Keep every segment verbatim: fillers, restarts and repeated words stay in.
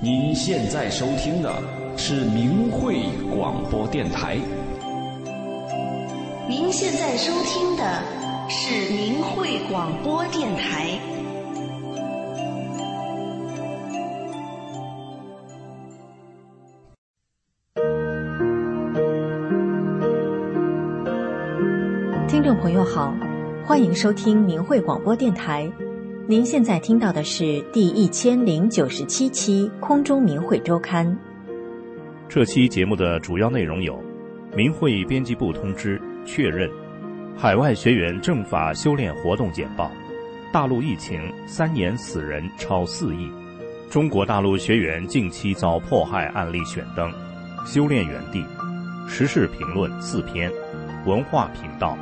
您现在收听的是明慧广播电台。 您现在收听的是明慧广播电台。 听众朋友好，欢迎收听明慧广播电台。您现在听到的是第一千零九十七期空中明慧周刊。 这期节目的主要内容有：明慧编辑部通知确认，海外学员政法修炼活动简报，大陆疫情三年死人超四亿，中国大陆学员近期遭迫害案例选登，修炼园地，时事评论四篇，文化频道。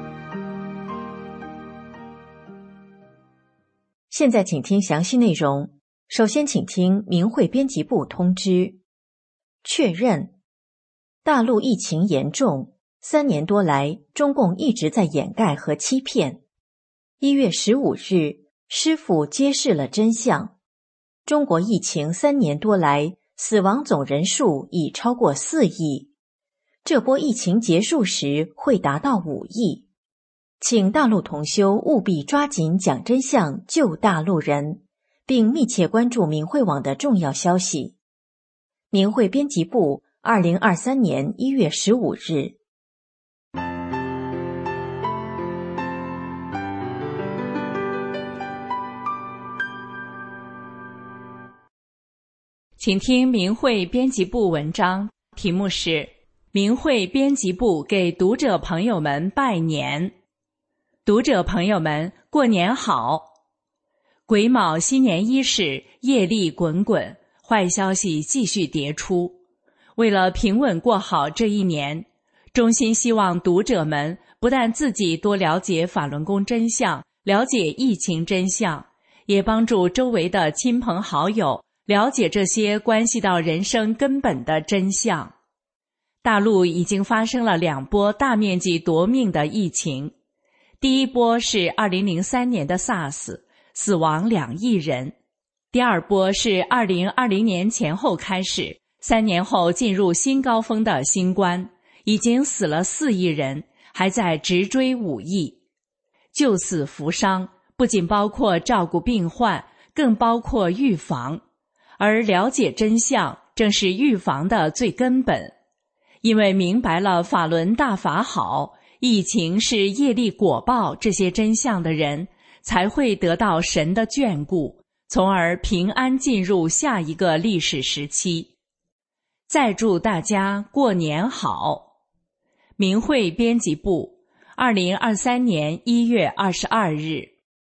现在请听详细内容。首先请听明慧编辑部通知确认，大陆疫情严重，三年多来中共一直在掩盖和欺骗。一月十五日，师父揭示了真相，中国疫情三年多来死亡总人数已超过四亿，这波疫情结束时会达到五亿。请大陆同修务必抓紧讲真相，救大陆人，并密切关注明慧网的重要消息。明慧编辑部二零二三年一月十五日。 请听明慧编辑部文章，题目是明慧编辑部给读者朋友们拜年。读者朋友们，过年好！癸卯新年伊始，业力滚滚，坏消息继续迭出。为了平稳过好这一年，衷心希望读者们不但自己多了解法轮功真相，了解疫情真相，也帮助周围的亲朋好友了解这些关系到人生根本的真相。大陆已经发生了两波大面积夺命的疫情。第一波是二零零三年的 SARS， 死亡两亿人。第二波是二零二零年前后开始，三年后进入新高峰的新冠，已经死了四亿人，还在直追五亿。救死扶伤不仅包括照顾病患，更包括预防，而了解真相正是预防的最根本。因为明白了法轮大法好，疫情是业力果报这些真相的人，才会得到神的眷顾，从而平安进入下一个历史时期。再祝大家过年好！明慧编辑部二零二三年一月二十二日。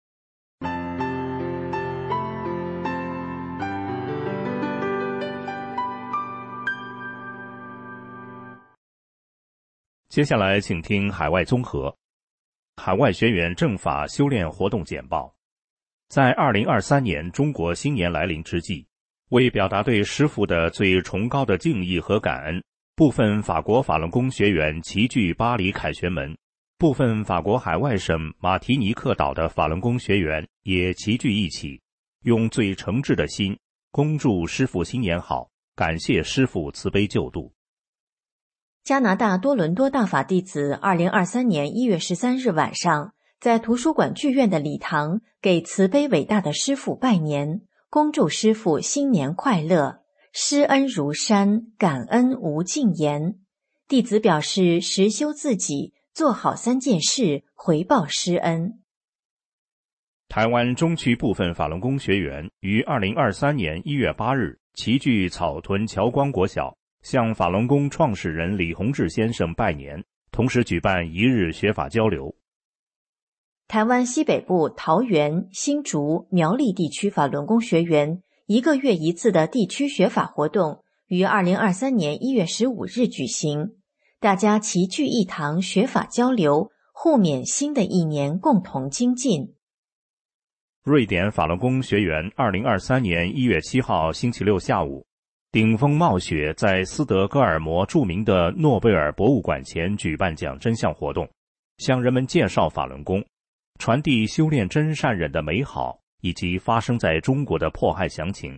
接下来请听海外综合。海外学员政法修炼活动简报。在二零二三年中国新年来临之际，为表达对师父的最崇高的敬意和感恩，部分法国法轮功学员齐聚巴黎凯旋门，部分法国海外省马提尼克岛的法轮功学员也齐聚一起，用最诚挚的心恭祝师父新年好，感谢师父慈悲救度。 加拿大多伦多大法弟子二零二三年一月十三日晚上，在图书馆剧院的礼堂给慈悲伟大的师父拜年，恭祝师父新年快乐，施恩如山，感恩无尽言。弟子表示实修自己，做好三件事，回报师恩。 台湾中区部分法轮功学员于二零二三年一月八日齐聚草屯侨光国小，向法轮功创始人李洪志先生拜年，同时举办一日学法交流。 台湾西北部桃园、新竹、苗栗地区法轮功学员一个月一次的地区学法活动于二零二三年一月十五日举行，大家齐聚一堂学法交流，互勉新的一年共同精进。 瑞典法轮功学员二零二三年一月七号星期六下午，顶风冒雪在斯德哥尔摩著名的诺贝尔博物馆前举办讲真相活动，向人们介绍法轮功，传递修炼真善忍的美好以及发生在中国的迫害详情，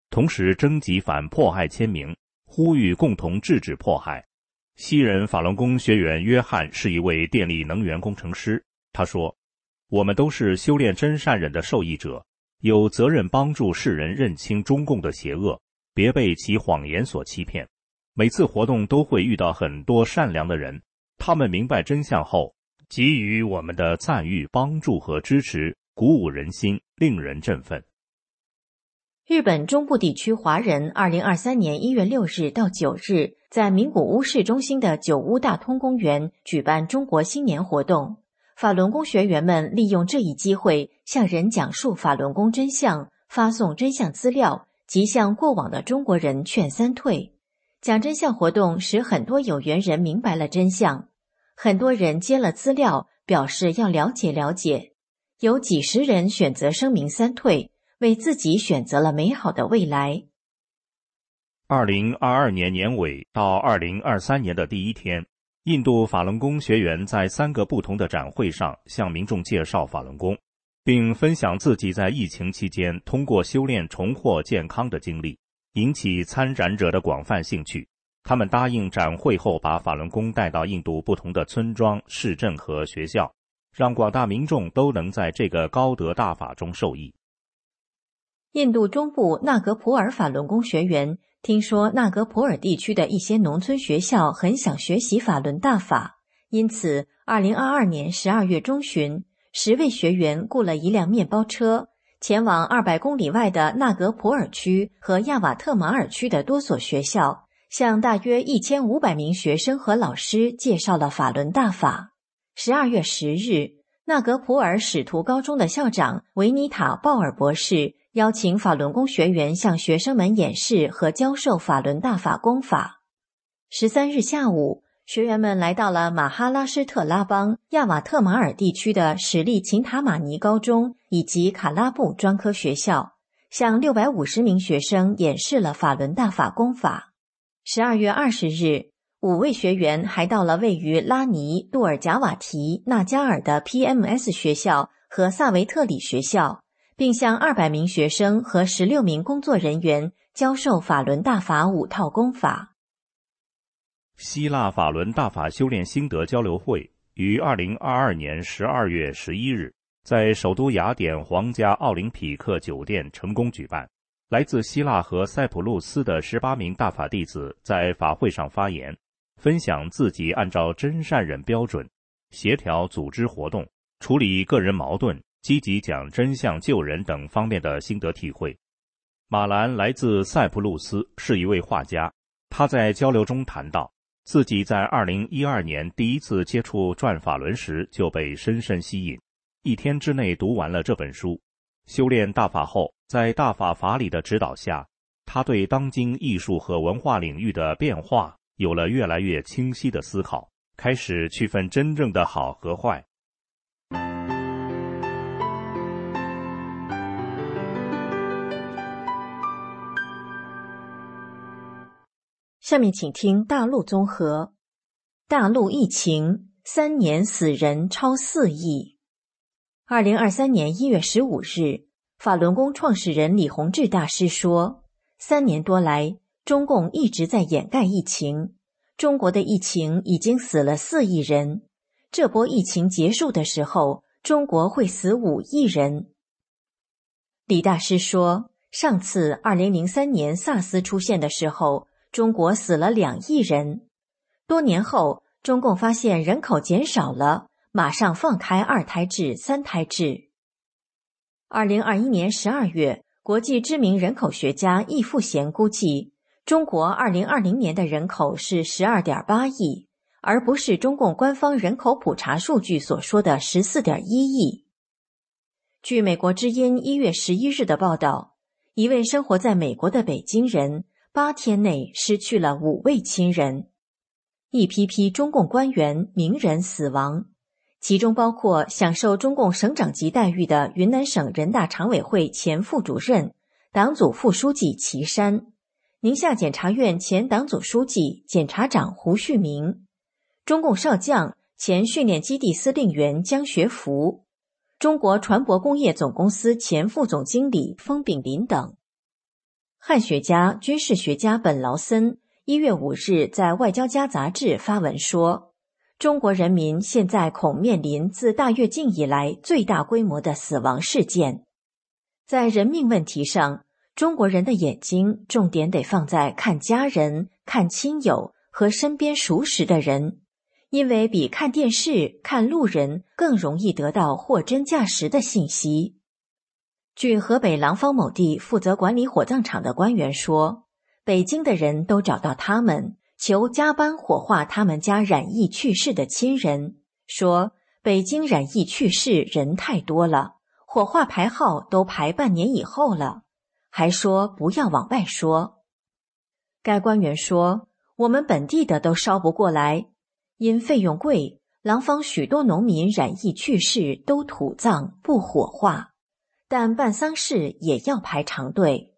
同时征集反迫害签名，呼吁共同制止迫害。西人法轮功学员约翰是一位电力能源工程师，他说：我们都是修炼真善忍的受益者，有责任帮助世人认清中共的邪恶，别被其谎言所欺骗。每次活动都会遇到很多善良的人，他们明白真相后，给予我们的赞誉、帮助和支持，鼓舞人心，令人振奋。 日本中部地区华人二零二三年一月六日到九日在名古屋市中心的九屋大通公园举办中国新年活动。法轮功学员们利用这一机会向人讲述法轮功真相，发送真相资料，及向过往的中国人劝三退。讲真相活动使很多有缘人明白了真相，很多人接了资料，表示要了解了解。有几十人选择声明三退，为自己选择了美好的未来。 二零二二年年尾到二零二三年的第一天，印度法轮功学员在三个不同的展会上向民众介绍法轮功，并分享自己在疫情期间通过修炼重获健康的经历，引起参展者的广泛兴趣。他们答应展会后把法轮功带到印度不同的村庄、市镇和学校，让广大民众都能在这个高德大法中受益。 印度中部纳格普尔法轮功学员听说纳格普尔地区的一些农村学校很想学习法轮大法，因此二零二二年十二月中旬，十位学员雇了一辆面包车，前往二百公里外的纳格普尔区和亚瓦特马尔区的多所学校，向大约一千五百名学生和老师介绍了法轮大法。十二月十日，纳格普尔使徒高中的校长维尼塔·鲍尔博士邀请法轮功学员向学生们演示和教授法轮大法功法。十三日下午，学员们来到了马哈拉施特拉邦亚瓦特马尔地区的史利琴塔马尼高中以及卡拉布专科学校，向六百五十名学生演示了法轮大法功法。十二月二十日，五位学员还到了位于拉尼、杜尔贾瓦提、纳加尔的 P M S 学校和萨维特里学校，并向二百名学生和十六名工作人员教授法轮大法五套功法。 希腊法轮大法修炼心得交流会于二零二二年十二月十一日在首都雅典皇家奥林匹克酒店成功举办。来自希腊和塞浦路斯的十八名大法弟子在法会上发言，分享自己按照真善忍标准协调组织活动、处理个人矛盾、积极讲真相救人等方面的心得体会。马兰来自塞浦路斯，是一位画家。他在交流中谈到，自己在二零一二年第一次接触转法轮时就被深深吸引，一天之内读完了这本书。修炼大法后，在大法法理的指导下，他对当今艺术和文化领域的变化有了越来越清晰的思考，开始区分真正的好和坏。 下面请听大陆综合。大陆疫情，三年死人超四亿。二零二三年一月十五日，法轮功创始人李洪志大师说，三年多来，中共一直在掩盖疫情，中国的疫情已经死了四亿人，这波疫情结束的时候，中国会死五亿人。李大师说，上次二零零三年 SARS 出现的时候，中国死了两亿人。多年后，中共发现人口减少了，马上放开二胎制、三胎制。二零二一年十二月，国际知名人口学家易富贤估计，中国二零二零年的人口是 十二点八亿，而不是中共官方人口普查数据所说的 十四点一亿。据美国之音一月十一日的报道，一位生活在美国的北京人八天内失去了五位亲人，一批批中共官员、名人死亡，其中包括享受中共省长级待遇的云南省人大常委会前副主任、党组副书记齐山，宁夏检察院前党组书记、检察长胡旭明，中共少将、前训练基地司令员江学福，中国船舶工业总公司前副总经理封炳林等。 汉学家、军事学家本劳森一月五日在《外交家》杂志发文说，中国人民现在恐面临自大跃进以来最大规模的死亡事件。在人命问题上，中国人的眼睛重点得放在看家人、看亲友和身边熟识的人，因为比看电视、看路人更容易得到货真价实的信息。据河北廊坊某地负责管理火葬场的官员说，北京的人都找到他们，求加班火化他们家染疫去世的亲人，说北京染疫去世人太多了，火化排号都排半年以后了，还说不要往外说。该官员说，我们本地的都烧不过来，因费用贵，廊坊许多农民染疫去世都土葬不火化，但办丧事也要排长队。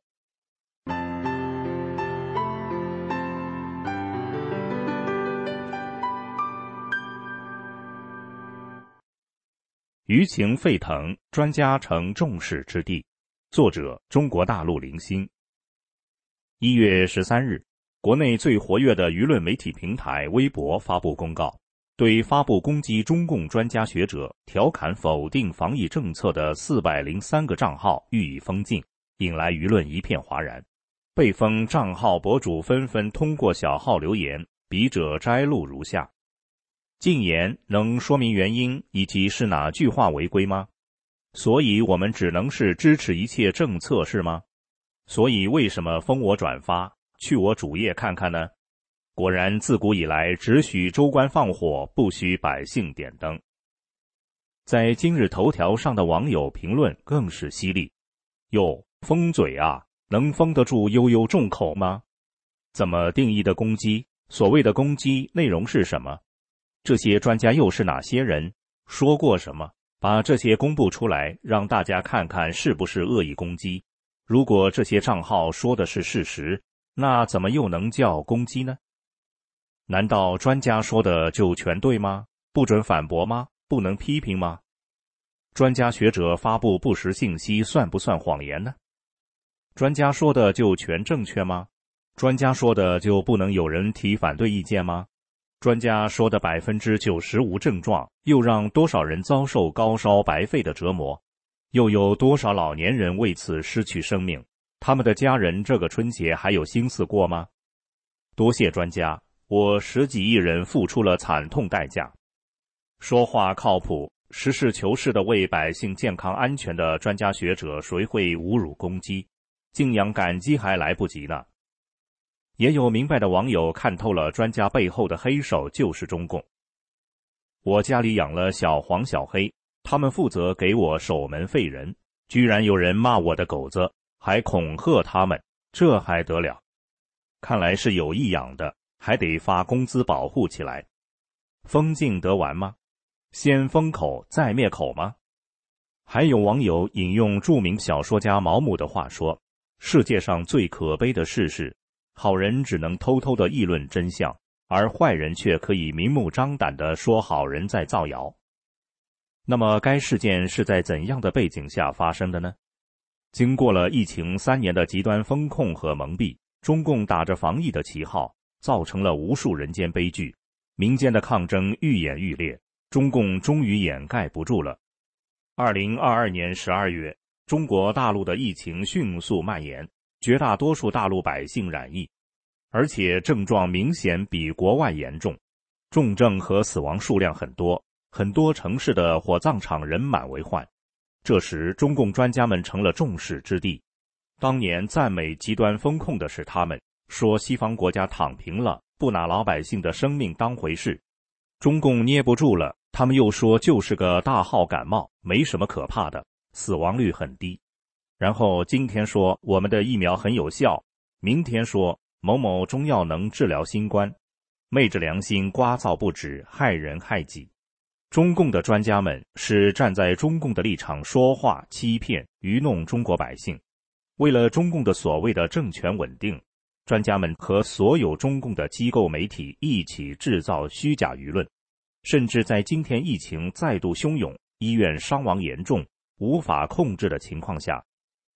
舆情沸腾，专家成众矢之的。作者：中国大陆零星。一月十三日，国内最活跃的舆论媒体平台微博发布公告，对发布攻击中共专家学者、调侃否定防疫政策的四百零三个账号予以封禁，引来舆论一片哗然。被封账号博主纷纷通过小号留言，笔者摘录如下：禁言能说明原因以及是哪句话违规吗？所以我们只能是支持一切政策是吗？所以为什么封我转发，去我主页看看呢？果然自古以来只许州官放火，不许百姓点灯。在今日头条上的网友评论更是犀利，哟，封嘴啊，能封得住悠悠众口吗？怎么定义的攻击？所谓的攻击内容是什么？这些专家又是哪些人？说过什么？把这些公布出来，让大家看看是不是恶意攻击。如果这些账号说的是事实，那怎么又能叫攻击呢？难道专家说的就全对吗？不准反驳吗？不能批评吗？专家学者发布不实信息算不算谎言呢？专家说的就全正确吗？专家说的就不能有人提反对意见吗？专家说的百分之九十无症状，又让多少人遭受高烧白肺的折磨？又有多少老年人为此失去生命？他们的家人这个春节还有心思过吗？多谢专家，我十几亿人付出了惨痛代价。说话靠谱、实事求是的为百姓健康安全的专家学者，谁会侮辱攻击？敬仰感激还来不及呢。也有明白的网友看透了专家背后的黑手就是中共。我家里养了小黄小黑，他们负责给我守门废人，居然有人骂我的狗子，还恐吓他们，这还得了？看来是有意养的，还得发工资保护起来。封禁得完吗？先封口再灭口吗？还有网友引用著名小说家毛姆的话说，世界上最可悲的事是，好人只能偷偷地议论真相，而坏人却可以明目张胆地说好人在造谣。那么该事件是在怎样的背景下发生的呢？经过了疫情三年的极端封控和蒙蔽，中共打着防疫的旗号，造成了无数人间悲剧，民间的抗争愈演愈烈，中共终于掩盖不住了。二零二二年十二月，中国大陆的疫情迅速蔓延，绝大多数大陆百姓染疫，而且症状明显比国外严重，重症和死亡数量很多，很多城市的火葬场人满为患。这时中共专家们成了众矢之的。当年赞美极端封控的是他们，说西方国家躺平了，不拿老百姓的生命当回事。中共捏不住了，他们又说就是个大号感冒，没什么可怕的，死亡率很低。然后今天说我们的疫苗很有效，明天说某某中药能治疗新冠，昧着良心聒噪不止，害人害己。中共的专家们是站在中共的立场说话，欺骗、愚弄中国百姓。为了中共的所谓的政权稳定，专家们和所有中共的机构媒体一起制造虚假舆论，甚至在今天疫情再度汹涌、医院伤亡严重、无法控制的情况下，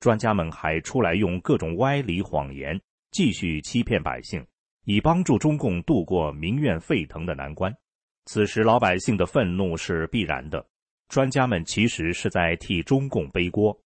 专家们还出来用各种歪理谎言继续欺骗百姓，以帮助中共度过民怨沸腾的难关。此时老百姓的愤怒是必然的，专家们其实是在替中共背锅。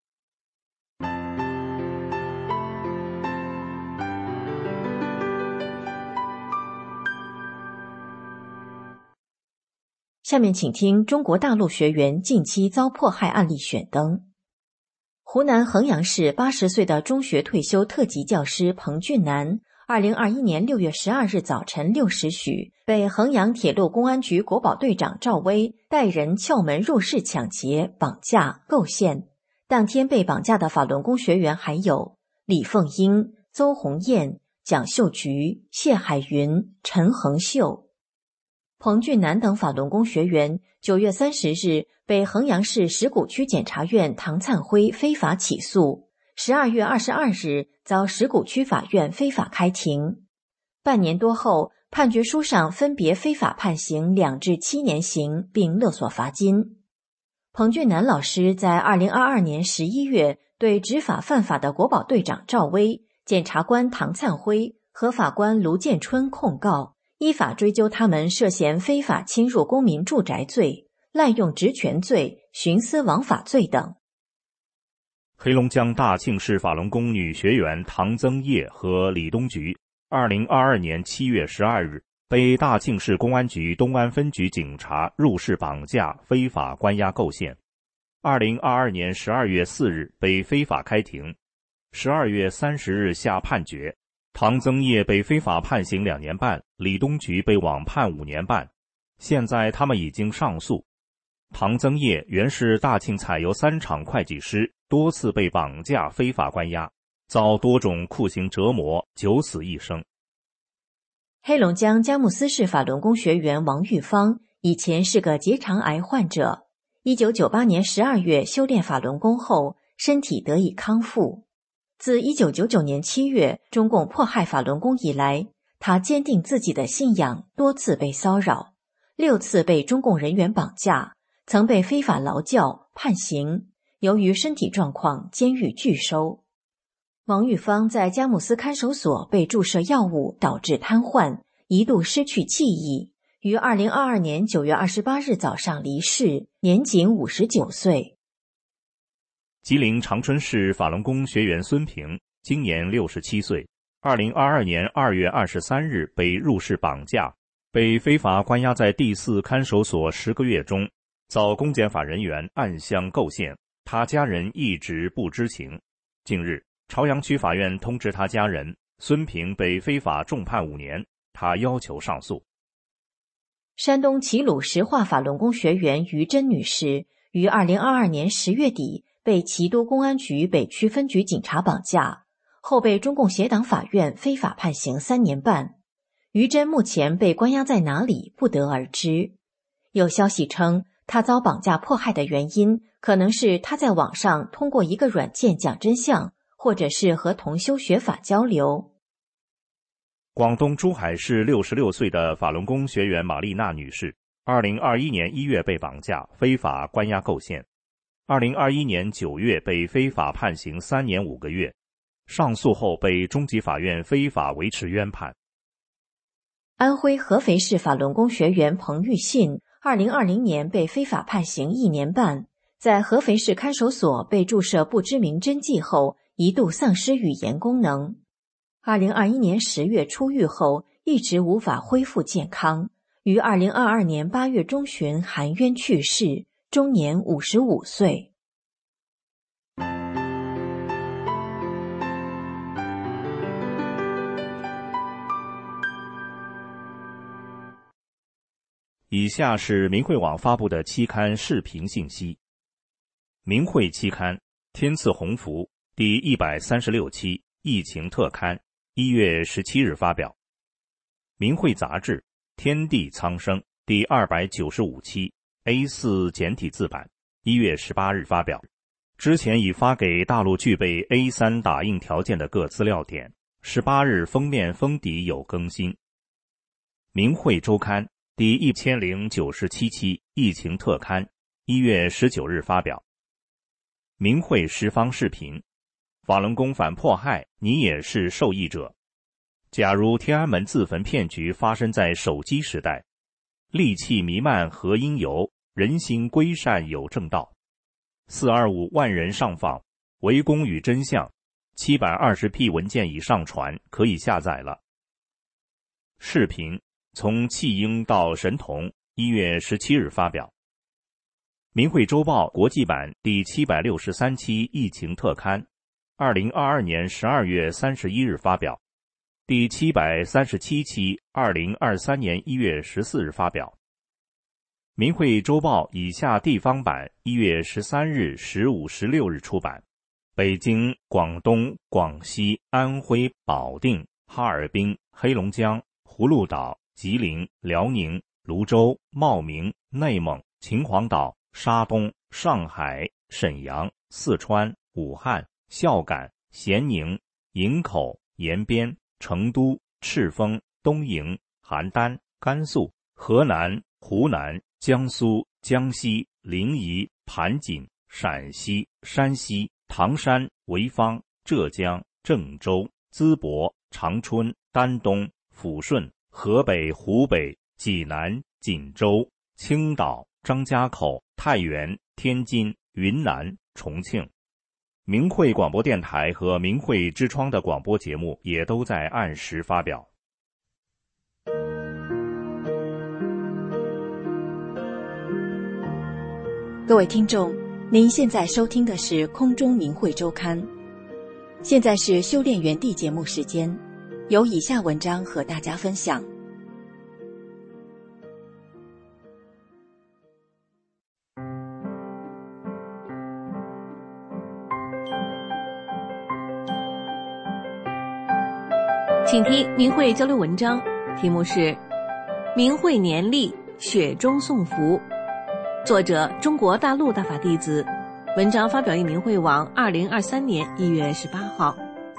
下面请听中国大陆学员近期遭迫害案例选登。湖南衡阳市八十岁的中学退休特级教师彭俊南，二零二一年六月十二日早晨六时许，被衡阳铁路公安局国保队长赵威带人撬门入室抢劫、绑架、构陷。当天被绑架的法轮功学员还有李凤英、邹红艳、蒋秀菊、谢海云、陈恒秀。彭俊南等法轮功学员九月三十日被衡阳市石鼓区检察院唐灿辉非法起诉，十二月二十二日遭石鼓区法院非法开庭。半年多后，判决书上分别非法判刑两至七年刑，并勒索罚金。彭俊南老师在二零二二年十一月对执法犯法的国保队长赵威、检察官唐灿辉和法官卢建春控告，依法追究他们涉嫌非法侵入公民住宅罪、滥用职权罪、徇私枉法罪等。 黑龙江大庆市法轮功女学员唐增叶和李东菊，二零二二年七月十二日被大庆市公安局东安分局警察入室绑架、非法关押构陷。二零二二年十二月四日被非法开庭，十二月三十日下判决。唐增业被非法判刑两年半，李东菊被网判五年半，现在他们已经上诉。唐增业原是大庆采油三厂会计师，多次被绑架、非法关押，遭多种酷刑折磨，九死一生。 黑龙江佳木斯市法轮功学员王玉芳以前是个结肠癌患者，一九九八年十二月修炼法轮功后，身体得以康复。自一九九九年七月中共迫害法轮功以来，他坚定自己的信仰，多次被骚扰，六次被中共人员绑架，曾被非法劳教、判刑。由于身体状况，监狱拒收。王玉芳在佳木斯看守所被注射药物，导致瘫痪，一度失去记忆，于二零二二年九月二十八日早上离世，年仅五十九岁。 吉林长春市法轮功学员孙平今年六十七岁，二零二二年二月二十三日被入室绑架，被非法关押在第四看守所十个月中，遭公检法人员暗箱构陷，他家人一直不知情。近日，朝阳区法院通知他家人，孙平被非法重判五年，他要求上诉。 山东齐鲁石化法轮功学员于珍女士于二零二二年十月底被齐都公安局北区分局警察绑架，后被中共协党法院非法判刑三年半。于珍目前被关押在哪里不得而知。有消息称，他遭绑架迫害的原因可能是他在网上通过一个软件讲真相，或者是和同修学法交流。 广东珠海市六十六岁的法轮功学员玛丽娜女士，二零二一年一月被绑架，非法关押构陷。二零二一年九月被非法判刑三年五个月，上诉后被中级法院非法维持冤判。 安徽合肥市法轮功学员彭玉信，二零二零年被非法判刑一年半，在合肥市看守所被注射不知名针剂后，一度丧失语言功能。二零二一年十月出狱后，一直无法恢复健康，于二零二二年八月中旬含冤去世，终年五十五岁。 以下是明慧网发布的期刊视频信息。明慧期刊天赐鸿福第一百三十六期疫情特刊一月十七日发表。明慧杂志天地苍生第二百九十五期 A 四 简体字版一月十八日发表。之前已发给大陆具备 A 三 打印条件的各资料点，十八日封面封底有更新。明慧周刊第一千零九十七期疫情特刊一月十九日发表。明慧十方视频法轮功反迫害，你也是受益者。假如天安门自焚骗局发生在手机时代，戾气弥漫何因由？人心归善有正道。四二五万人上访，围攻与真相，七百二十 P 文件已上传，可以下载了。视频从弃婴到神童，一月十七日发表。明慧周报国际版第七百六十三期疫情特刊，二零二二年十二月三十一日发表。第七百三十七期二零二三年一月十四日发表。明慧周报以下地方版一月十三日、十五、十六日出版。北京、广东、广西、安徽、保定、哈尔滨、黑龙江、葫芦岛、吉林、辽宁、泸州、茂名、内蒙、秦皇岛、沙东、上海、沈阳、四川、武汉、孝感、咸宁、营口、延边、成都、赤峰、东营、邯郸、甘肃、河南、湖南、江苏、江西、临沂、盘锦、陕西、山西、唐山、潍坊、浙江、郑州、淄博、长春、丹东、抚顺、河北、湖北、济南、锦州、青岛、张家口、太原、天津、云南、重庆。明慧广播电台和明慧之窗的广播节目也都在按时发表。 各位听众，您现在收听的是空中明慧周刊。现在是修炼园地节目时间，有以下文章和大家分享。 请听明慧交流文章，题目是明慧年历雪中送福，作者中国大陆大法弟子，文章发表于明慧网二零二三年一月十八号。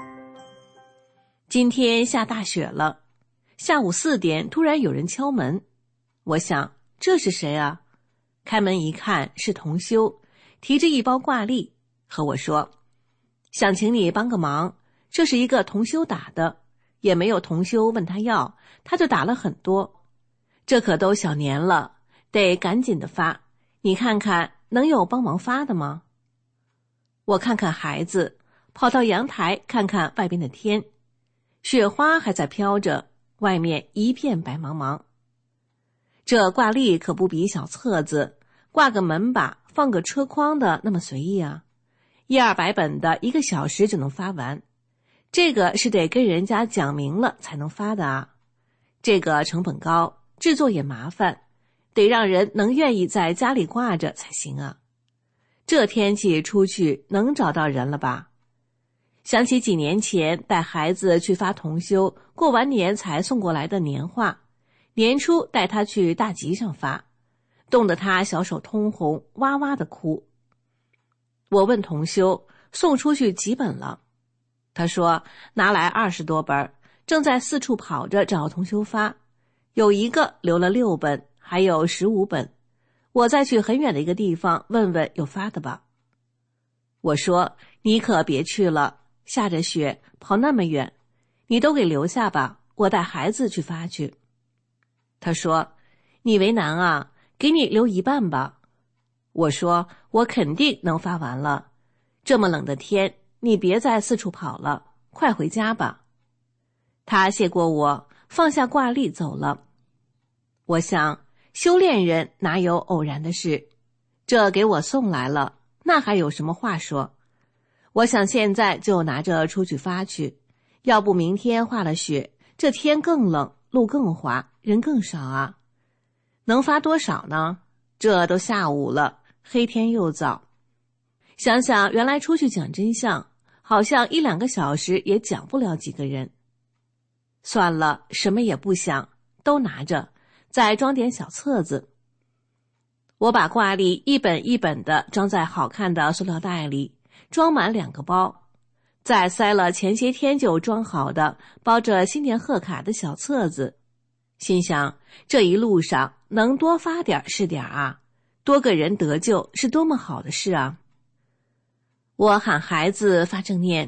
今天下大雪了，下午四点突然有人敲门，我想这是谁啊？开门一看是同修，提着一包挂历和我说，想请你帮个忙，这是一个同修打的，也没有同修问他要，他就打了很多，这可都小年了，得赶紧的发，你看看能有帮忙发的吗？我看看孩子，跑到阳台看看外边的天，雪花还在飘着，外面一片白茫茫。这挂历可不比小册子，挂个门把放个车筐的那么随意啊，一二百本的一个小时就能发完，这个是得跟人家讲明了才能发的啊，这个成本高，制作也麻烦，得让人能愿意在家里挂着才行啊。这天气出去能找到人了吧？想起几年前带孩子去发同修，过完年才送过来的年画，年初带他去大集上发，冻得他小手通红，哇哇的哭。我问同修送出去几本了，他说拿来二十多本，正在四处跑着找同修发，有一个留了六本，还有十五本，我再去很远的一个地方问问有发的吧。我说你可别去了，下着雪跑那么远，你都给留下吧，我带孩子去发去。他说你为难啊，给你留一半吧。我说我肯定能发完了，这么冷的天，你别再四处跑了，快回家吧。他谢过我，放下挂历走了。我想修炼人哪有偶然的事，这给我送来了，那还有什么话说？我想现在就拿着出去发去，要不明天化了雪，这天更冷，路更滑，人更少啊。能发多少呢？这都下午了，黑天又早。想想原来出去讲真相，好像一两个小时也讲不了几个人。算了，什么也不想，都拿着，再装点小册子。我把挂历一本一本的装在好看的塑料袋里，装满两个包，再塞了前些天就装好的包着新年贺卡的小册子。心想这一路上能多发点是点啊，多个人得救是多么好的事啊。我喊孩子发正念，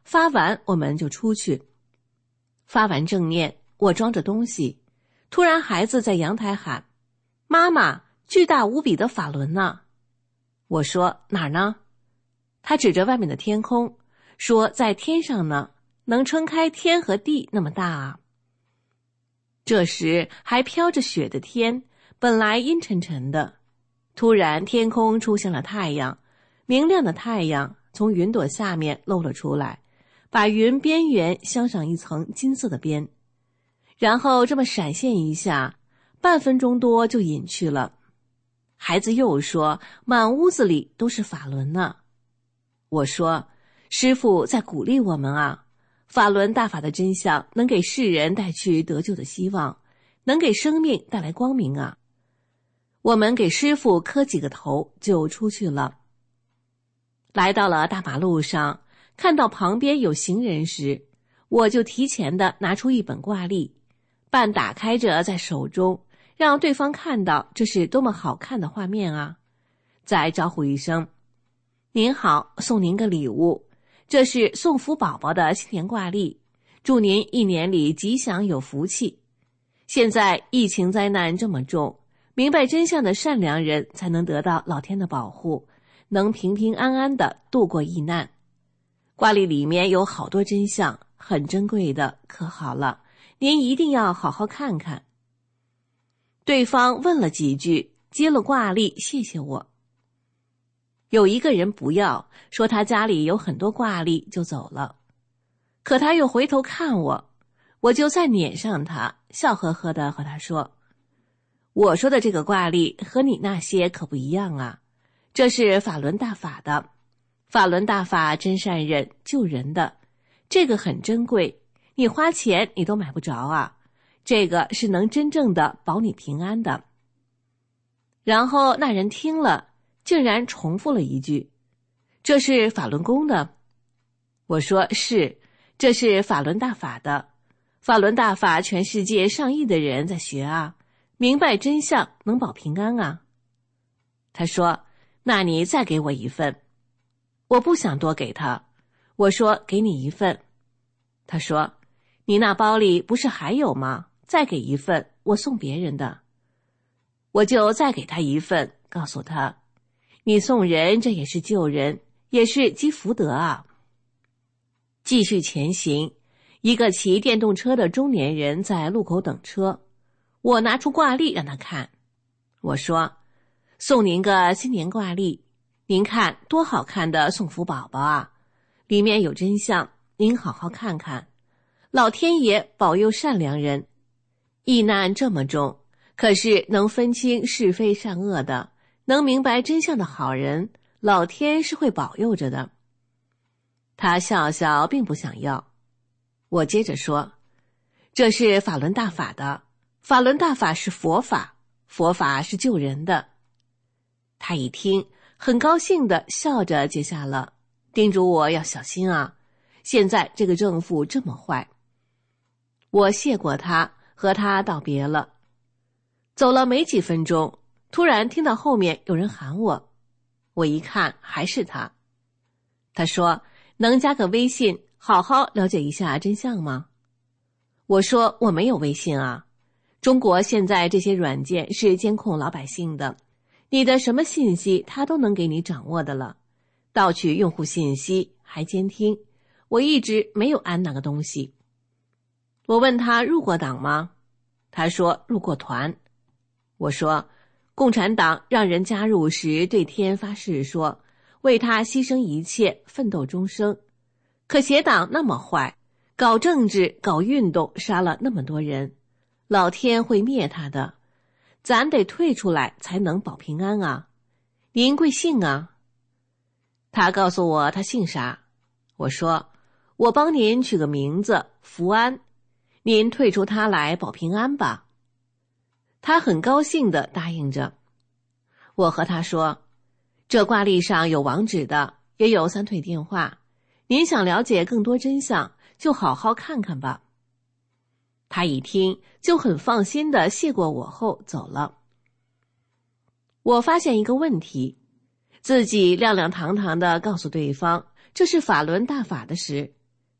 发完我们就出去。发完正念，我装着东西，突然孩子在阳台喊：妈妈，巨大无比的法轮呢！我说哪儿呢？他指着外面的天空，说在天上呢，能撑开天和地那么大啊。这时还飘着雪的天，本来阴沉沉的，突然天空出现了太阳，明亮的太阳从云朵下面露了出来，把云边缘镶上一层金色的边，然后这么闪现一下，半分钟多就隐去了。孩子又说满屋子里都是法轮呢。我说师父在鼓励我们啊，法轮大法的真相能给世人带去得救的希望，能给生命带来光明啊。我们给师父磕几个头就出去了。来到了大马路上，看到旁边有行人时，我就提前的拿出一本挂历，半打开着在手中，让对方看到这是多么好看的画面啊。再招呼一声：您好，送您个礼物，这是送福宝宝的新年挂历，祝您一年里吉祥有福气。现在疫情灾难这么重，明白真相的善良人才能得到老天的保护，能平平安安的度过疫难。挂历里面有好多真相，很珍贵的，可好了，您一定要好好看看。对方问了几句，接了挂历，谢谢我。有一个人不要，说他家里有很多挂历就走了，可他又回头看我，我就再撵上他，笑呵呵地和他说：我说的这个挂历和你那些可不一样啊，这是法轮大法的，法轮大法真善忍救人的，这个很珍贵，你花钱你都买不着啊，这个是能真正的保你平安的。然后那人听了，竟然重复了一句：这是法轮功的。我说是，这是法轮大法的，法轮大法全世界上亿的人在学啊，明白真相能保平安啊。他说那你再给我一份。我不想多给他，我说给你一份。他说你那包里不是还有吗？再给一份，我送别人的。我就再给他一份，告诉他你送人这也是救人，也是积福德啊。继续前行，一个骑电动车的中年人在路口等车，我拿出挂历让他看。我说送您个新年挂历，您看多好看的送福宝宝啊，里面有真相，您好好看看，老天爷保佑善良人。疫难这么重，可是能分清是非善恶的，能明白真相的好人，老天是会保佑着的。他笑笑并不想要。我接着说，这是法轮大法的，法轮大法是佛法，佛法是救人的。他一听很高兴地笑着接下了，叮嘱我要小心啊，现在这个政府这么坏。我谢过他，和他道别了。走了没几分钟，突然听到后面有人喊我，我一看还是他。他说能加个微信好好了解一下真相吗？我说我没有微信啊，中国现在这些软件是监控老百姓的，你的什么信息他都能给你掌握的了，盗取用户信息还监听，我一直没有安那个东西。我问他入过党吗？他说入过团。我说共产党让人加入时对天发誓说为他牺牲一切，奋斗终生，可邪党那么坏，搞政治搞运动杀了那么多人，老天会灭他的，咱得退出来才能保平安啊，您贵姓啊？他告诉我他姓啥。我说我帮您取个名字福安，您退出他来保平安吧。他很高兴地答应着。我和他说这挂历上有网址的，也有三腿电话，您想了解更多真相就好好看看吧。他一听就很放心地谢过我后走了。我发现一个问题，自己亮亮堂堂地告诉对方这是法轮大法的时，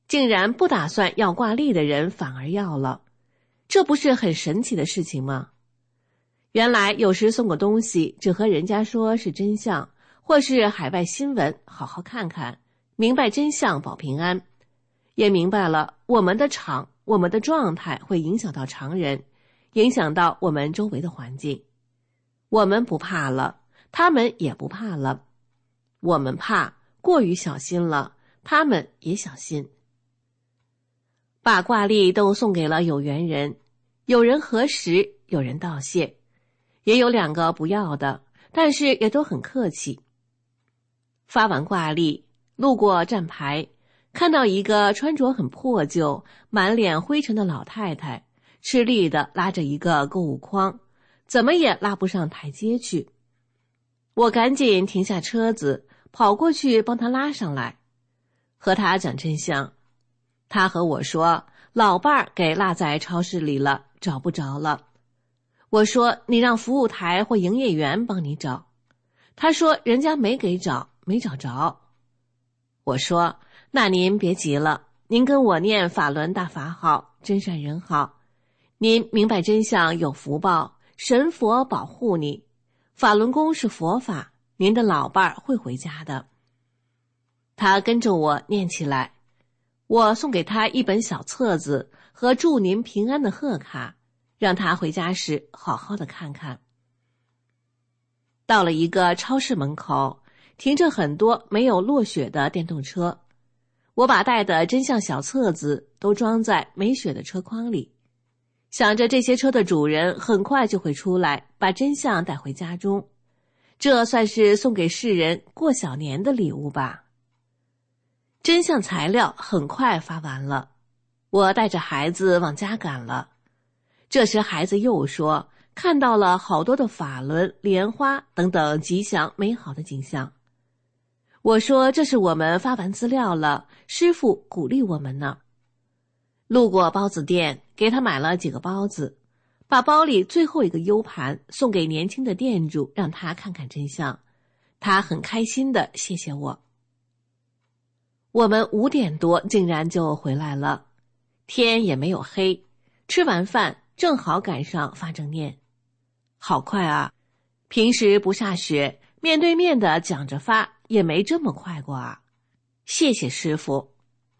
竟然不打算要挂历的人反而要了，这不是很神奇的事情吗？原来有时送个东西只和人家说是真相，或是海外新闻，好好看看，明白真相保平安，也明白了我们的场我们的状态会影响到常人，影响到我们周围的环境。我们不怕了，他们也不怕了。我们怕，过于小心了，他们也小心。把挂历都送给了有缘人，有人核实，有人道谢，也有两个不要的，但是也都很客气。发完挂历，路过站牌，看到一个穿着很破旧、满脸灰尘的老太太，吃力地拉着一个购物筐，怎么也拉不上台阶去。我赶紧停下车子，跑过去帮她拉上来，和她讲真相。她和我说，老伴儿给落在超市里了，找不着了。我说，你让服务台或营业员帮你找。她说，人家没给找，没找着。我说，那您别急了，您跟我念法轮大法好，真善人好。您明白真相有福报，神佛保护你。法轮功是佛法，您的老伴儿会回家的。他跟着我念起来，我送给他一本小册子和祝您平安的贺卡，让他回家时好好的看看。到了一个超市门口，停着很多没有落雪的电动车，我把带的真相小册子都装在没雪的车筐里，想着这些车的主人很快就会出来，把真相带回家中，这算是送给世人过小年的礼物吧。真相材料很快发完了，我带着孩子往家赶了。这时孩子又说，看到了好多的法轮、莲花等等吉祥美好的景象。我说，这是我们发完资料了，师父鼓励我们呢。路过包子店，给他买了几个包子，把包里最后一个 U 盘送给年轻的店主，让他看看真相。他很开心的谢谢我。我们五点多竟然就回来了，天也没有黑，吃完饭正好赶上发正念。好快啊，平时不下雪，面对面的讲着发也没这么快过啊。谢谢师父。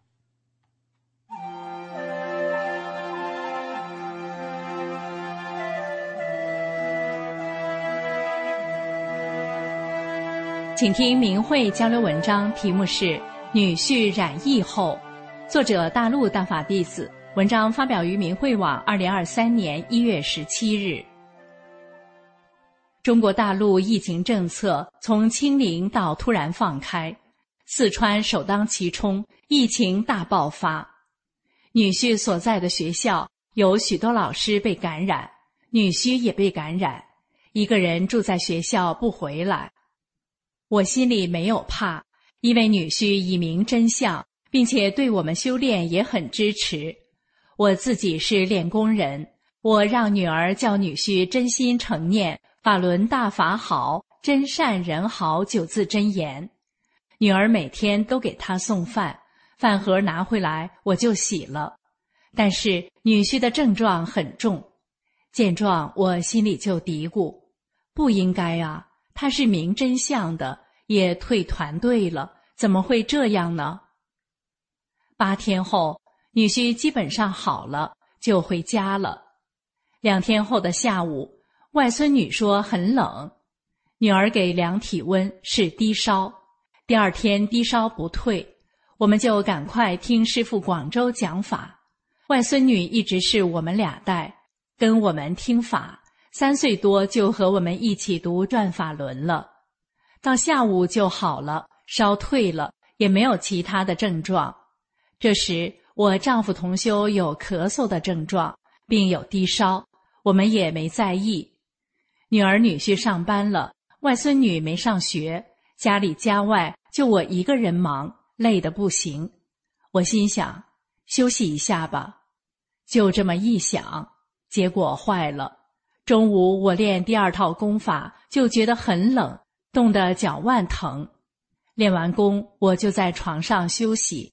请听明慧交流文章，题目是女婿染疫后，作者大陆大法弟子，文章发表于明慧网二零二三年一月十七日。中国大陆疫情政策从清零到突然放开，四川首当其冲，疫情大爆发。女婿所在的学校有许多老师被感染，女婿也被感染，一个人住在学校不回来。我心里没有怕，因为女婿已明真相，并且对我们修炼也很支持。我自己是练功人，我让女儿叫女婿真心诚念法轮大法好，真善人好九字真言。女儿每天都给他送饭，饭盒拿回来我就洗了。但是女婿的症状很重，见状我心里就嘀咕，不应该啊，他是明真相的，也退团队了，怎么会这样呢？八天后，女婿基本上好了，就回家了。两天后的下午，外孙女说很冷，女儿给量体温是低烧，第二天低烧不退，我们就赶快听师父广州讲法。外孙女一直是我们俩带，跟我们听法，三岁多就和我们一起读转法轮了。到下午就好了，烧退了，也没有其他的症状。这时我丈夫同修有咳嗽的症状，并有低烧，我们也没在意。女儿女婿上班了，外孙女没上学，家里家外就我一个人忙，累得不行。我心想，休息一下吧。就这么一想，结果坏了。中午我练第二套功法，就觉得很冷，冻得脚腕疼。练完功，我就在床上休息，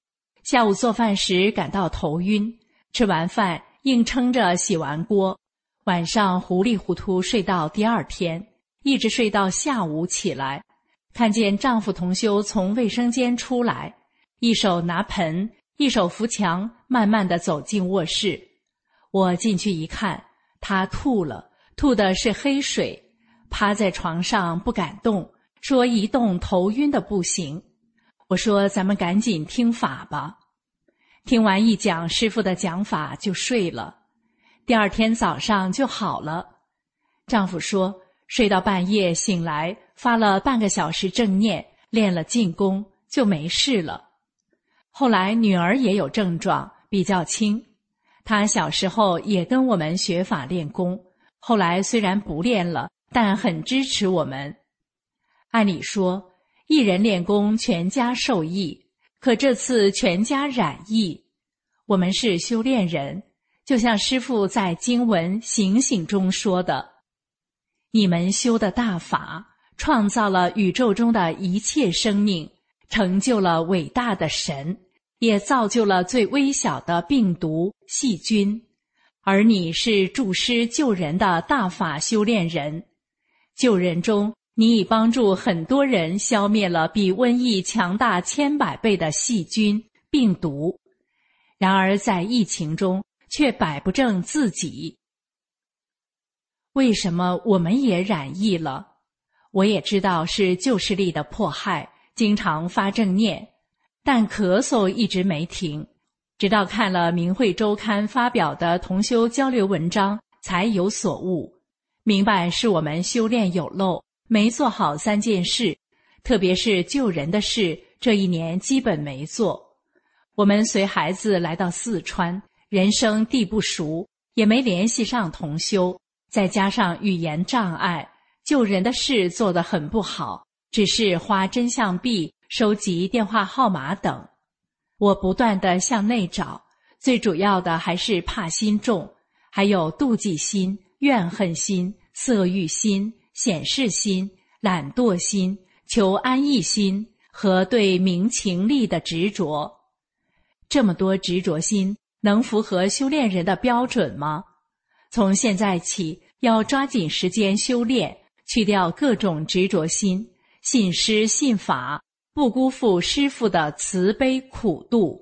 下午做饭时感到头晕，吃完饭硬撑着洗完锅，晚上糊里糊涂睡到第二天，一直睡到下午起来，看见丈夫同修从卫生间出来，一手拿盆，一手扶墙，慢慢地走进卧室。我进去一看，他吐了，吐的是黑水，趴在床上不敢动，说一动头晕的不行。我说咱们赶紧听法吧。听完一讲师父的讲法就睡了，第二天早上就好了。丈夫说睡到半夜醒来，发了半个小时正念，练了静功，就没事了。后来女儿也有症状，比较轻，她小时候也跟我们学法练功，后来虽然不练了，但很支持我们。按理说一人练功全家受益，可这次全家染疫。我们是修炼人，就像师父在经文醒醒中说的，你们修的大法创造了宇宙中的一切生命，成就了伟大的神，也造就了最微小的病毒细菌，而你是助师救人的大法修炼人。救人中你已帮助很多人消灭了比瘟疫强大千百倍的细菌病毒，然而在疫情中却摆不正自己。为什么我们也染疫了？我也知道是旧势力的迫害，经常发正念，但咳嗽一直没停，直到看了明慧周刊发表的同修交流文章才有所悟，明白是我们修炼有漏，没做好三件事，特别是救人的事，这一年基本没做。我们随孩子来到四川，人生地不熟，也没联系上同修，再加上语言障碍，救人的事做得很不好，只是花真相币，收集电话号码等。我不断地向内找，最主要的还是怕心重，还有妒忌心、怨恨心、色欲心、显示心、懒惰心、求安逸心和对名情利的执着。这么多执着心能符合修炼人的标准吗？从现在起要抓紧时间修炼，去掉各种执着心，信师信法，不辜负师父的慈悲苦度。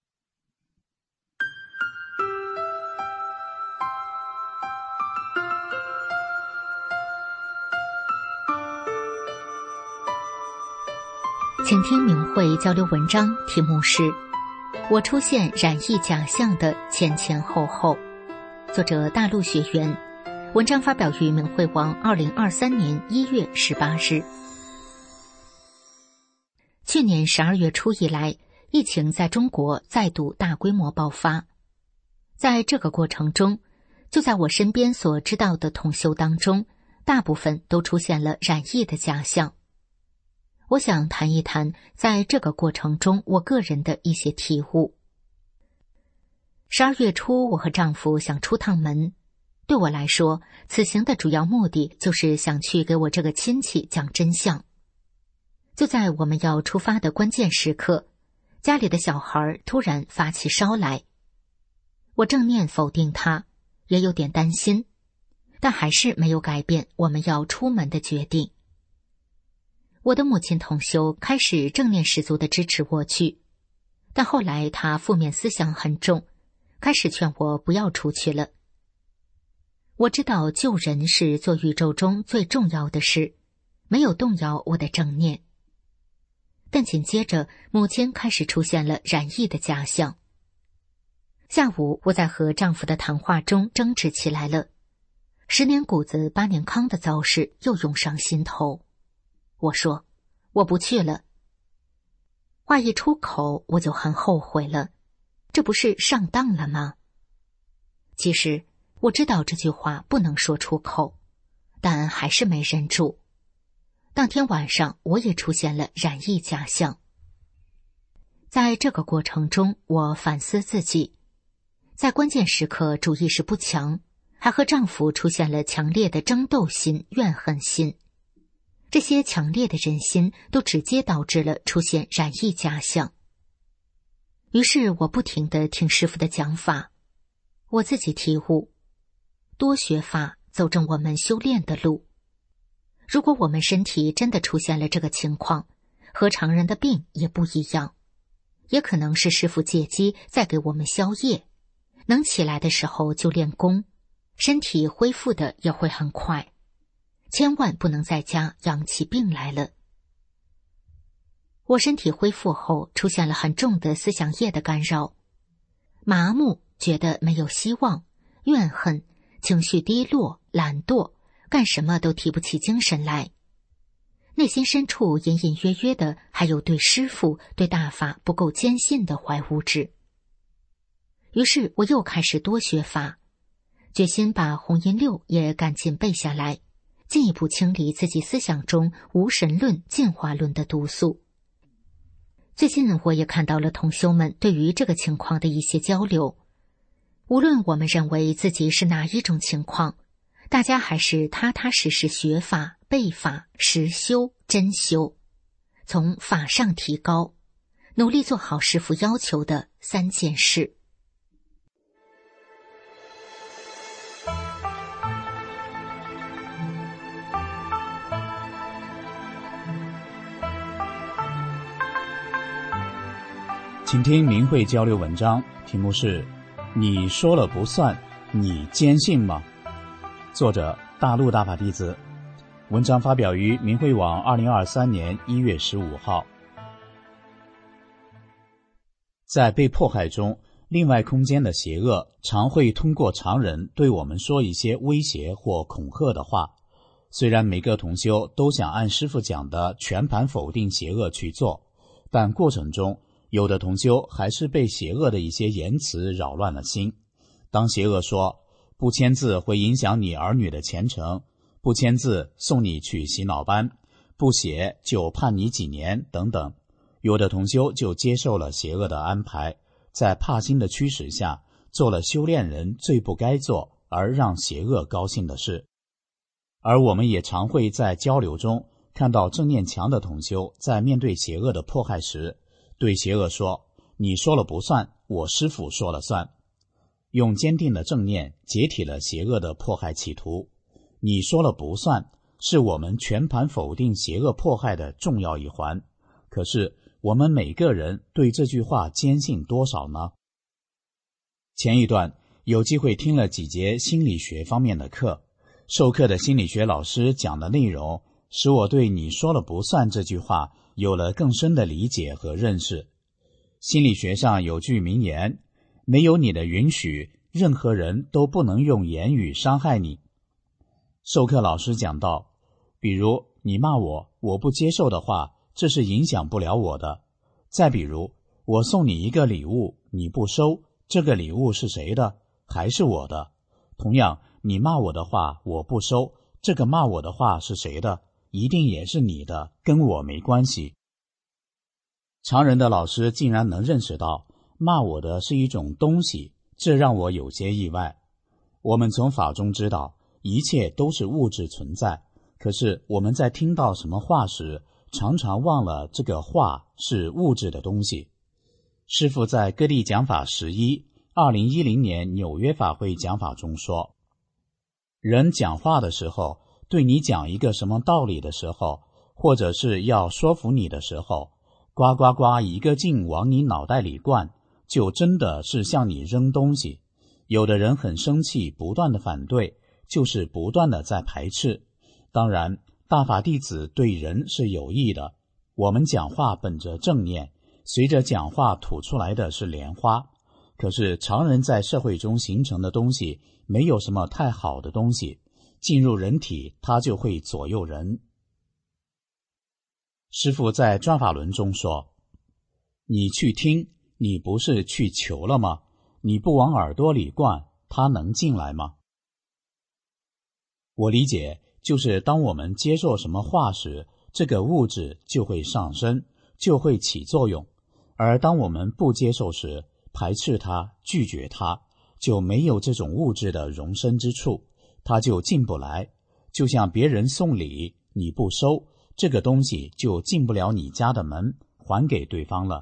请听明慧交流文章，题目是我出现染疫假象的前前后后，作者大陆学员，文章发表于明慧网二零二三年一月十八日。去年十二月初以来，疫情在中国再度大规模爆发。在这个过程中，就在我身边所知道的同修当中，大部分都出现了染疫的假象。我想谈一谈在这个过程中我个人的一些体悟。十二月初，我和丈夫想出趟门，对我来说，此行的主要目的就是想去给我这个亲戚讲真相。就在我们要出发的关键时刻，家里的小孩突然发起烧来。我正念否定他，也有点担心，但还是没有改变我们要出门的决定。我的母亲同修开始正念十足地支持我去，但后来她负面思想很重，开始劝我不要出去了。我知道救人是做宇宙中最重要的事，没有动摇我的正念。但紧接着，母亲开始出现了染疫的假象。下午，我在和丈夫的谈话中争执起来了，十年谷子八年糠的糟事又涌上心头。我说我不去了。话一出口，我就很后悔了，这不是上当了吗？其实我知道这句话不能说出口，但还是没忍住。当天晚上，我也出现了染疫假象。在这个过程中，我反思自己，在关键时刻主意识不强，还和丈夫出现了强烈的争斗心、怨恨心。这些强烈的人心都直接导致了出现染疫假象。 于是我不停地听师父的讲法，我自己体悟，多学法走正我们修炼的路。如果我们身体真的出现了这个情况，和常人的病也不一样，也可能是师父借机在给我们消业，能起来的时候就练功，身体恢复的也会很快，千万不能在家养起病来了。我身体恢复后出现了很重的思想业的干扰，麻木，觉得没有希望，怨恨，情绪低落，懒惰，干什么都提不起精神来。内心深处隐隐约约的还有对师父、对大法不够坚信的怀物质。于是我又开始多学法，决心把红音六也赶紧背下来，进一步清理自己思想中无神论、进化论的毒素。最近我也看到了同修们对于这个情况的一些交流，无论我们认为自己是哪一种情况，大家还是踏踏实实学法、背法、实修、真修，从法上提高，努力做好师父要求的三件事。 请听明慧交流文章，题目是你说了不算，你坚信吗？作者大陆大法弟子，文章发表于明慧网二零二三年一月十五号。在被迫害中，另外空间的邪恶常会通过常人对我们说一些威胁或恐吓的话。虽然每个同修都想按师父讲的全盘否定邪恶去做，但过程中有的同修还是被邪恶的一些言辞扰乱了心。当邪恶说不签字会影响你儿女的前程，不签字送你去洗脑班，不写就判你几年等等，有的同修就接受了邪恶的安排，在怕心的驱使下做了修炼人最不该做而让邪恶高兴的事。而我们也常会在交流中看到正念强的同修在面对邪恶的迫害时，对邪恶说，你说了不算，我师父说了算，用坚定的正念解体了邪恶的迫害企图。你说了不算，是我们全盘否定邪恶迫害的重要一环。可是我们每个人对这句话坚信多少呢？前一段有机会听了几节心理学方面的课，授课的心理学老师讲的内容使我对你说了不算这句话有了更深的理解和认识。心理学上有句名言，没有你的允许，任何人都不能用言语伤害你。授课老师讲到，比如你骂我，我不接受的话，这是影响不了我的。再比如我送你一个礼物，你不收，这个礼物是谁的？还是我的。同样，你骂我的话，我不收，这个骂我的话是谁的？一定也是你的，跟我没关系。常人的老师竟然能认识到骂我的是一种东西，这让我有些意外。我们从法中知道一切都是物质存在，可是我们在听到什么话时，常常忘了这个话是物质的东西。师父在各地讲法十一二零一零年纽约法会讲法中说，人讲话的时候，对你讲一个什么道理的时候，或者是要说服你的时候，呱呱呱一个劲往你脑袋里灌，就真的是向你扔东西。有的人很生气，不断的反对，就是不断的在排斥。当然，大法弟子对人是有益的，我们讲话本着正念，随着讲话吐出来的是莲花。可是常人在社会中形成的东西，没有什么太好的东西，进入人体，它就会左右人。师父在转法轮中说，你去听，你不是去求了吗？你不往耳朵里灌，它能进来吗？我理解，就是当我们接受什么话时，这个物质就会上升，就会起作用。而当我们不接受时，排斥它，拒绝它，就没有这种物质的容身之处，它就进不来。就像别人送礼，你不收，这个东西就进不了你家的门，还给对方了。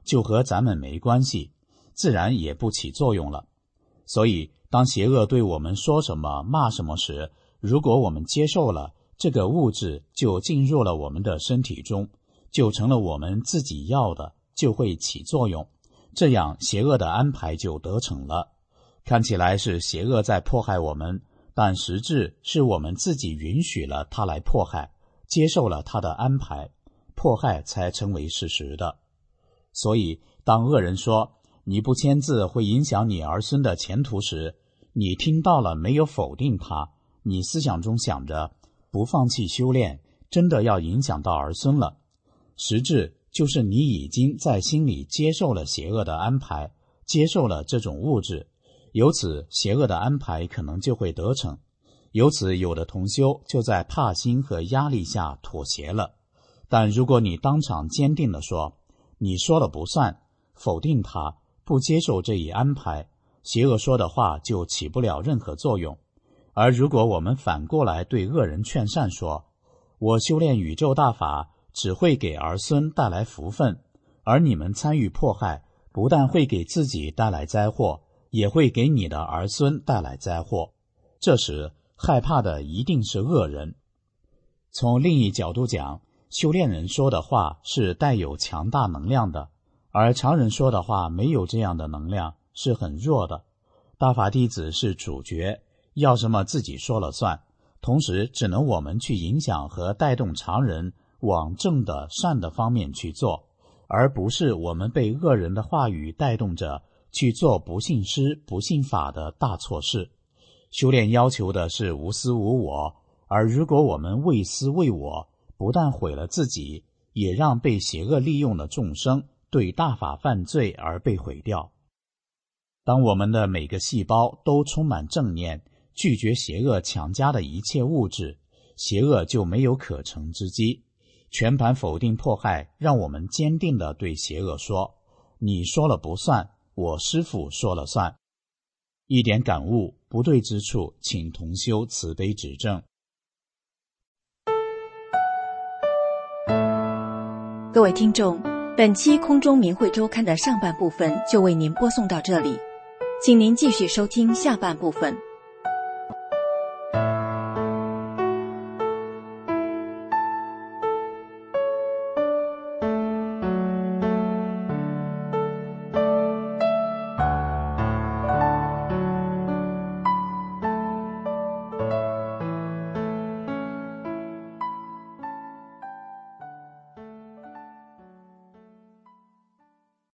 就和咱们没关系，自然也不起作用了。所以当邪恶对我们说什么骂什么时，如果我们接受了，这个物质就进入了我们的身体中，就成了我们自己要的，就会起作用，这样邪恶的安排就得逞了。看起来是邪恶在迫害我们，但实质是我们自己允许了他来迫害，接受了他的安排，迫害才成为事实的。所以当恶人说你不签字会影响你儿孙的前途时，你听到了没有否定他，你思想中想着不放弃修炼真的要影响到儿孙了，实质就是你已经在心里接受了邪恶的安排，接受了这种物质，由此邪恶的安排可能就会得逞。由此有的同修就在怕心和压力下妥协了。但如果你当场坚定地说你说了不算，否定他，不接受这一安排，邪恶说的话就起不了任何作用。而如果我们反过来对恶人劝善说，我修炼宇宙大法只会给儿孙带来福分，而你们参与迫害不但会给自己带来灾祸，也会给你的儿孙带来灾祸，这时害怕的一定是恶人。从另一角度讲，修炼人说的话是带有强大能量的，而常人说的话没有这样的能量，是很弱的。大法弟子是主角，要什么自己说了算，同时只能我们去影响和带动常人往正的善的方面去做，而不是我们被恶人的话语带动着去做不信师不信法的大错事。修炼要求的是无私无我，而如果我们为私为我，不但毁了自己，也让被邪恶利用的众生对大法犯罪而被毁掉。当我们的每个细胞都充满正念，拒绝邪恶强加的一切物质，邪恶就没有可乘之机。全盘否定迫害，让我们坚定地对邪恶说，你说了不算，我师父说了算。一点感悟，不对之处请同修慈悲指正。 各位听众，本期空中明慧周刊的上半部分就为您播送到这里，请您继续收听下半部分。